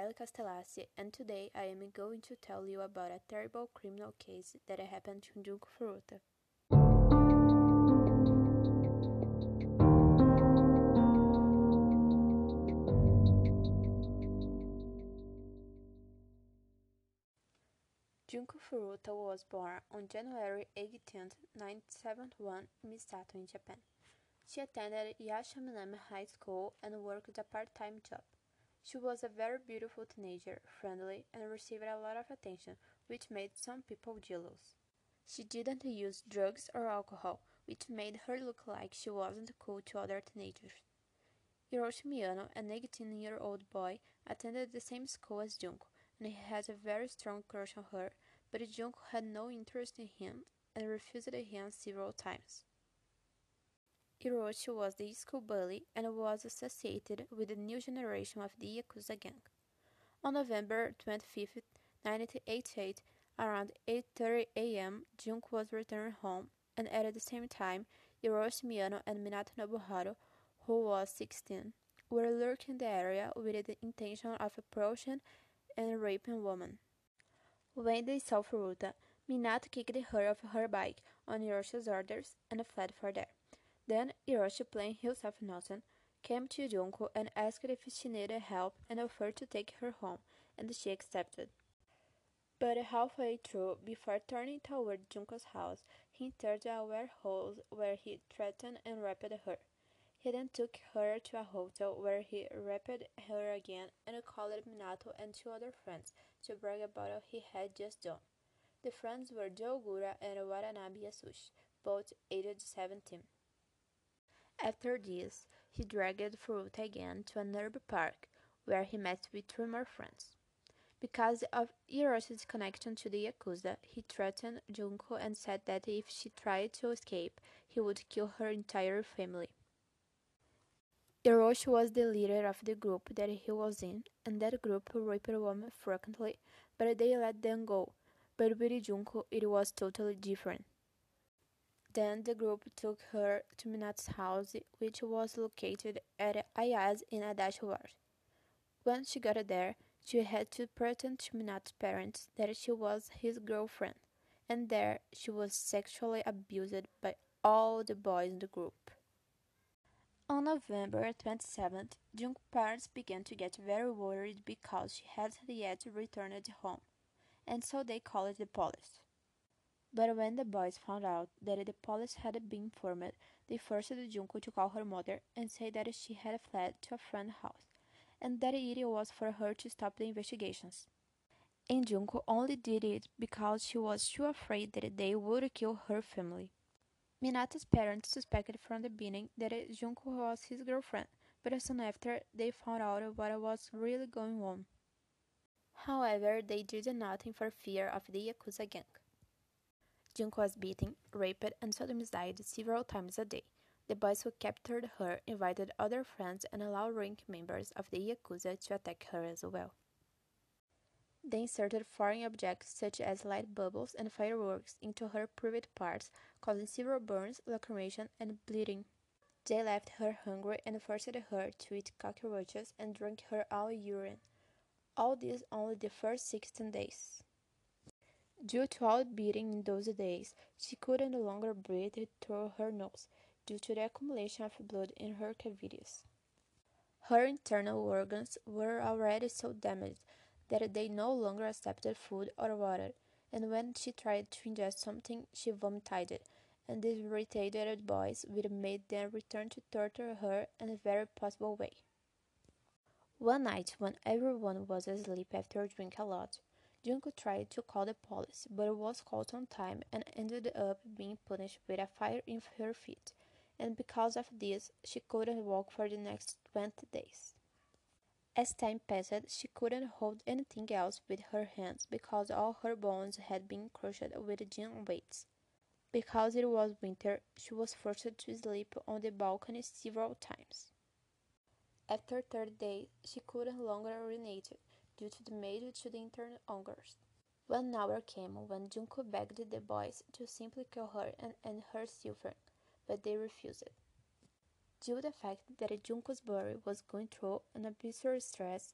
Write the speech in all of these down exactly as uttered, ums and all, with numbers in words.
Isabelle Castellassi, and today I am going to tell you about a terrible criminal case that happened to Junko Furuta. Junko Furuta was born on January eighteenth, nineteen seventy-one in Misato in Japan. She attended Yashaminami High School and worked a part-time job. She was a very beautiful teenager, friendly, and received a lot of attention, which made some people jealous. She didn't use drugs or alcohol, which made her look like she wasn't cool to other teenagers. Hiroshi Miyano, a nineteen-year-old boy, attended the same school as Junko, and he had a very strong crush on her, but Junko had no interest in him and refused him several times. Hiroshi was the school bully and was associated with the new generation of the Yakuza gang. On November twenty-fifth, nineteen eighty-eight, around eight thirty a m, Junko was returning home, and at the same time, Hiroshi Miyano and Minato Nobuharu, who was sixteen, were lurking the area with the intention of approaching and raping women. When they saw Furuta, Minato kicked her off her bike on Hiroshi's orders and fled for there. Then Hiroshi, playing himself innocent, came to Junko and asked if she needed help and offered to take her home, and she accepted. But halfway through, before turning toward Junko's house, he entered a warehouse where he threatened and raped her. He then took her to a hotel where he raped her again and called Minato and two other friends to brag about what he had just done. The friends were Joe Ogura and Watanabe Yasushi, both aged seventeen. After this, he dragged Furuta again to a nearby park, where he met with three more friends. Because of Hiroshi's connection to the Yakuza, he threatened Junko and said that if she tried to escape, he would kill her entire family. Hiroshi was the leader of the group that he was in, and that group raped women frequently, but they let them go. But with Junko, it was totally different. Then the group took her to Minato's house, which was located at Ayase in Adachi Ward. When she got there, she had to pretend to Minato's parents that she was his girlfriend, and there she was sexually abused by all the boys in the group. On November twenty-seventh, Junko's parents began to get very worried because she hadn't yet returned home, and so they called the police. But when the boys found out that the police had been informed, they forced Junko to call her mother and say that she had fled to a friend's house, and that it was for her to stop the investigations. And Junko only did it because she was too afraid that they would kill her family. Minato's parents suspected from the beginning that Junko was his girlfriend, but soon after they found out what was really going on. However, they did nothing for fear of the Yakuza gang. Junko was beaten, raped, and sodomized several times a day. The boys who captured her invited other friends and allowed rank members of the Yakuza to attack her as well. They inserted foreign objects such as light bubbles and fireworks into her private parts, causing several burns, lacrimation, and bleeding. They left her hungry and forced her to eat cockroaches and drank her all urine. All this only the first sixteen days. Due to all beating in those days, she could no longer breathe through her nose, due to the accumulation of blood in her cavities. Her internal organs were already so damaged that they no longer accepted food or water, and when she tried to ingest something, she vomited it, and these irritated boys would make them return to torture her in a very possible way. One night, when everyone was asleep after drinking a lot, Junko tried to call the police, but was caught on time and ended up being punished with a fire in her feet, and because of this, she couldn't walk for the next twenty days. As time passed, she couldn't hold anything else with her hands because all her bones had been crushed with gym weights. Because it was winter, she was forced to sleep on the balcony several times. After thirty days, she could no longer urinate due to the damage to the internal organs. One hour came when Junko begged the boys to simply kill her and end her suffering, but they refused. Due to the fact that Junko's body was going through an absurd stress,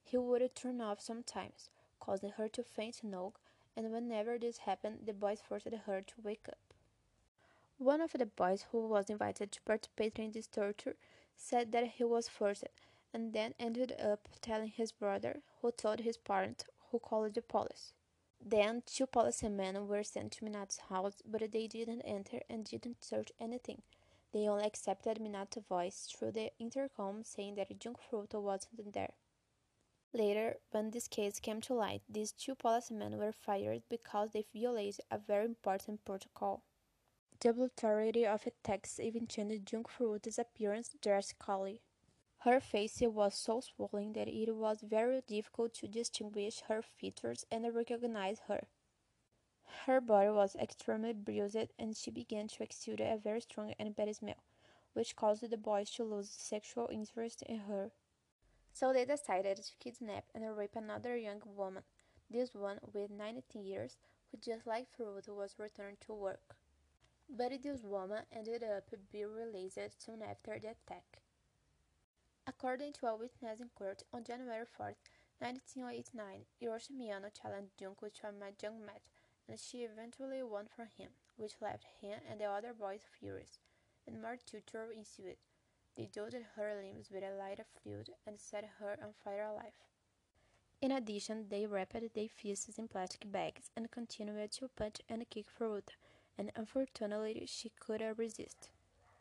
He would turn off sometimes, causing her to faint and and whenever this happened, the boys forced her to wake up. One of the boys who was invited to participate in this torture said that he was forced, and then ended up telling his brother, who told his parents, who called the police. Then two policemen were sent to Minato's house, but they didn't enter and didn't search anything. They only accepted Minato's voice through the intercom saying that Junko Furuta wasn't there. Later, when this case came to light, these two policemen were fired because they violated a very important protocol. The brutality of attacks even changed Junko Furuta's appearance drastically. Her face was so swollen that it was very difficult to distinguish her features and recognize her. Her body was extremely bruised and she began to exude a very strong and bad smell, which caused the boys to lose sexual interest in her. So they decided to kidnap and rape another young woman, this one with nineteen years, who just like Furuta was returned to work. But this woman ended up being released soon after the attack. According to a witness in court, on January fourth, nineteen eighty-nine, Hiroshi Miyano challenged Junko to a mahjong match, and she eventually won from him, which left him and the other boys furious, and more torture ensued. They jolted her limbs with a lighter fluid and set her on fire alive. In addition, they wrapped their fists in plastic bags and continued to punch and kick Furuta, and unfortunately she couldn't resist.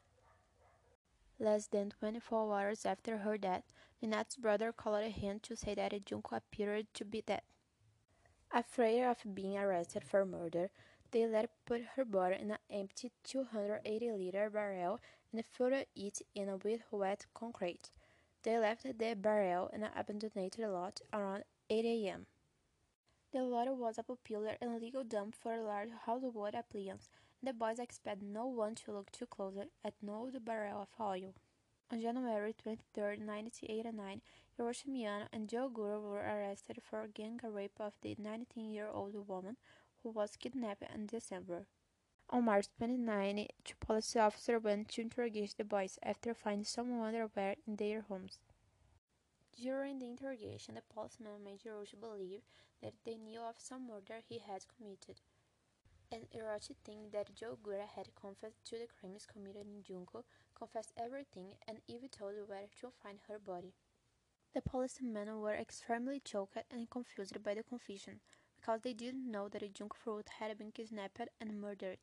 Less than twenty-four hours after her death, Minato's brother called him to say that Junko appeared to be dead. Afraid of being arrested for murder, they let put her body in an empty two hundred eighty liter barrel and filled it in with wet concrete. They left the barrel in an abandoned lot around eight a m The lot was a popular and legal dump for large household appliances, and the boys expected no one to look too closely at an old barrel of oil. On January twenty-third, nineteen eighty-nine, Hiroshi Miyano and Joe Gura were arrested for gang rape of the nineteen-year-old woman who was kidnapped in December. On March twenty-ninth, two police officers went to interrogate the boys after finding some underwear in their homes. During the interrogation, the policeman made Hiroshi believe that they knew of some murder he had committed, and Hiroshi thinks that Joe Gura had confessed to the crimes committed in Junko, confessed everything, and even told where to find her body. The policemen were extremely shocked and confused by the confession, because they didn't know that Junko Furuta had been kidnapped and murdered.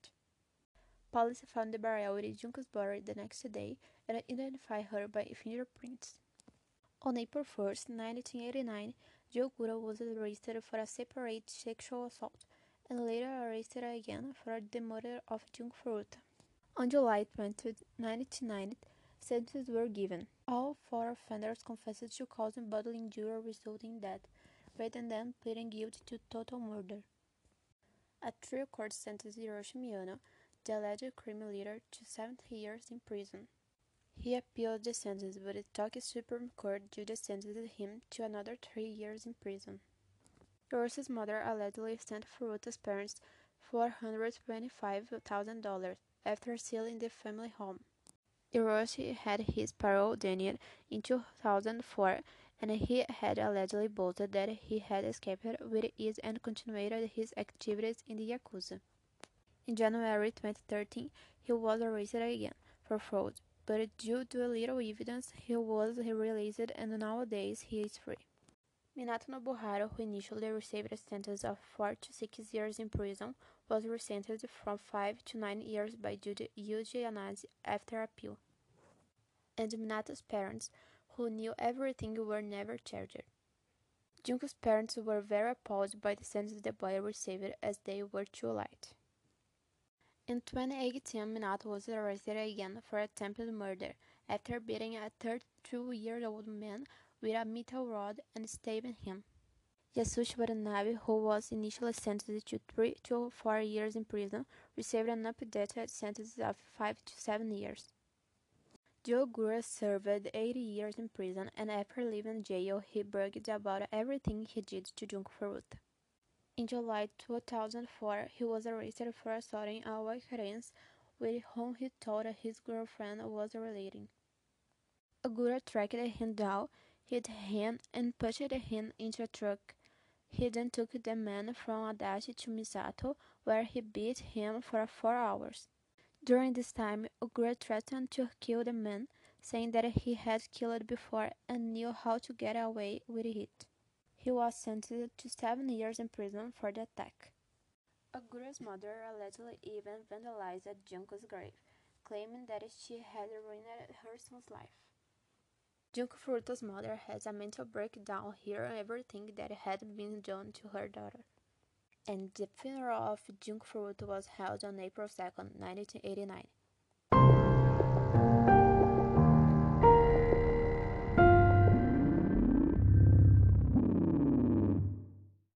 Police found the barrel with Junko's body the next day and identified her by fingerprints. On April first, nineteen eighty-nine, Joe Gura was arrested for a separate sexual assault, and later arrested again for the murder of Junko Furuta. On July twentieth, nineteen ninety, sentences were given. All four offenders confessed to causing bodily injury resulting in death, rather than pleading guilty to total murder. A trial court sentenced Hiroshi Miyano, the alleged crime leader, to seventy years in prison. He appealed the sentence, but the Tokyo Supreme Court judge sentenced him to another three years in prison. Hiroshi's mother allegedly sent Furuta's parents four hundred twenty-five thousand dollars after selling the family home. Hiroshi had his parole denied in two thousand four, and he had allegedly boasted that he had escaped with ease and continued his activities in the Yakuza. In January twenty thirteen, he was arrested again for fraud, but due to little evidence, he was released and nowadays he is free. Minato Nobuharu, who initially received a sentence of four to six years in prison, was resentenced from five to nine years by Judge Yuji Yanagi after appeal. And Minato's parents, who knew everything, were never charged. Junko's parents were very appalled by the sentence the boy received, as they were too light. In twenty eighteen, Minato was arrested again for attempted murder after beating a thirty-two-year-old man with a metal rod and stabbing him. Yasushi Watanabe, who was initially sentenced to three to four years in prison, received an updated sentence of five to seven years. Joe Gura served eighty years in prison, and after leaving jail, he bragged about everything he did to Junko Furuta. In July two thousand four, he was arrested for assaulting a Waikarens with whom he told his girlfriend was relating. Ogura tracked him down, hit him, and pushed him into a truck. He then took the man from Adachi to Misato, where he beat him for four hours. During this time, Ogura threatened to kill the man, saying that he had killed before and knew how to get away with it. He was sentenced to seven years in prison for the attack. Ogura's mother allegedly even vandalized Junko's grave, claiming that she had ruined her son's life. Junko Furuto's mother has a mental breakdown hearing everything that had been done to her daughter. And the funeral of Junko Furuto was held on April second, nineteen eighty-nine.